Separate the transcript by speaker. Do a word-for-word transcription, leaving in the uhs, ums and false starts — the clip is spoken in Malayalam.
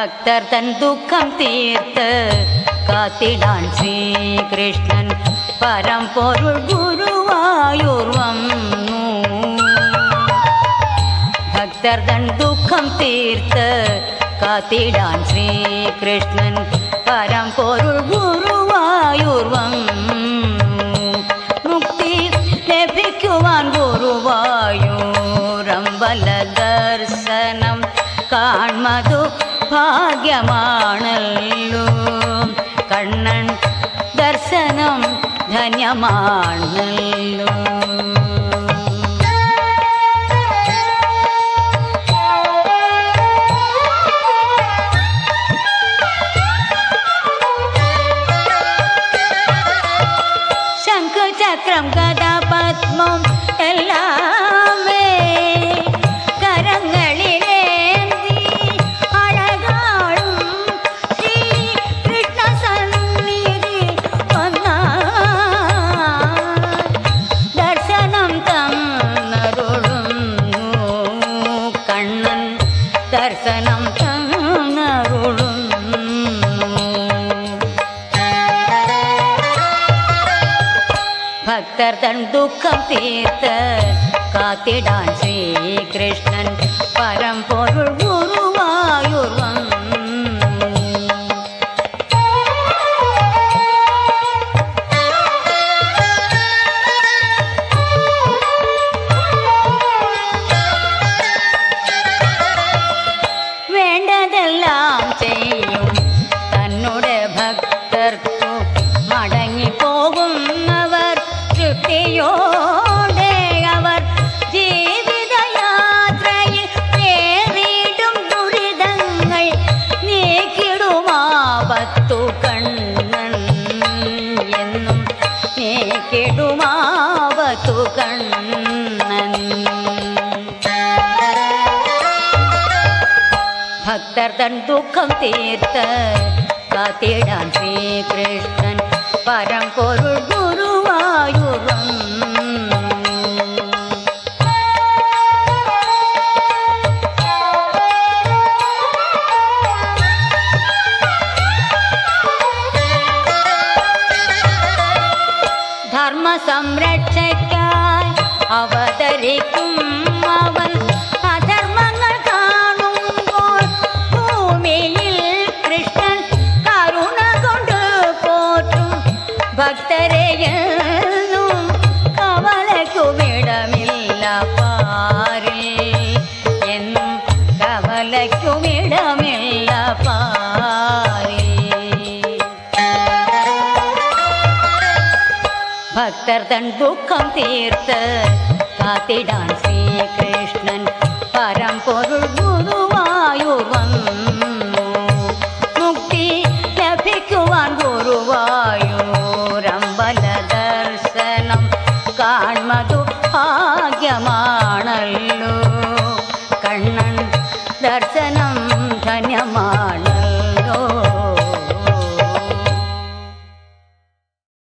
Speaker 1: ഭക്തർ തൻ ദുഃഖം തീർത്ത് കാത്തിടാൻ ശ്രീകൃഷ്ണൻ പരമ്പൊരുൾ ഗുരുവായൂർ വന്നു. ഭക്തർ തൻ ദുഃഖം തീർത്ത് കാത്തിടാൻ ശ്രീകൃഷ്ണൻ പരമ്പൊരുൾ ഗുരുവായൂർ വന്നു. മുക്തി ലഭിക്കുവാൻ ഗുരുവായൂരമ്പല ദർശനം കാൺമതു ഭാഗ്യമാണല്ലോ. കണ്ണൻ ദർശനം ധന്യമാണല്ലോ. ശംഖചക്രം ഗദാ പദ്മം എല്ലാമേ കരങ്ങളിലേന്തി അഴകാളും ശ്രീകൃഷ്ണ സന്നിധി വന്നാൽ ദർശനം തന്നരുളുന്നു. കണ്ണൻ ദർശനം തന്നരുളുന്നു. ഭക്തർ തൻ ദുഃഖം തീർത്ത് കാത്തിടാൻ ശ്രീകൃഷ്ണൻ പരമ്പൊരുൾ ഗുരുവായൂർ വന്നു. വേണ്ടതെല്ലാം ചെയ്യും തന്നുടെ ഭക്തർക്കു മടങ്ങിപ്പോകുന്നവർ തൃപ്തിയോടെ അവർ ജീവിതയാത്രയിൽ നേരിടും ദുരിതങ്ങൾ നീക്കിടുമാപത്തു കണ്ണൻ എന്നും നീക്കിടുമാപത്തു കണ്ണൻ. ഭക്തർ തൻ ദുഃഖം തീർത്ത് കാത്തിടാൻ ശ്രീകൃഷ്ണൻ പരമ്പൊരുൾ ഗുരുവായൂർ വന്നു. ധർമ്മ സംരക്ഷയ്ക്കായി അവതരിക്കും അവൻ. അധർമ്മങ്ങൾ കാണുമ്പോൾ ഭൂമിയിൽ കൃഷ്ണൻ കരുണ കൊണ്ട് പോറ്റും ഭക്തരെയെന്നും കവലയ്ക്കുമിടമില്ല പാരിൽ എന്നും കവലയ്ക്കുമിടമില്ല പാരിൽ. ഭക്തർ തൻ ദുഃഖം തീർത്ത് കാത്തിടാൻ ശ്രീകൃഷ്ണൻ പരമ്പൊരുൾ ഗുരുവായൂർ വന്നു. മുക്തി ലഭിക്കുവാൻ ഗുരുവായൂരമ്പല ദർശനം കാൺമതു ഭാഗ്യമാ.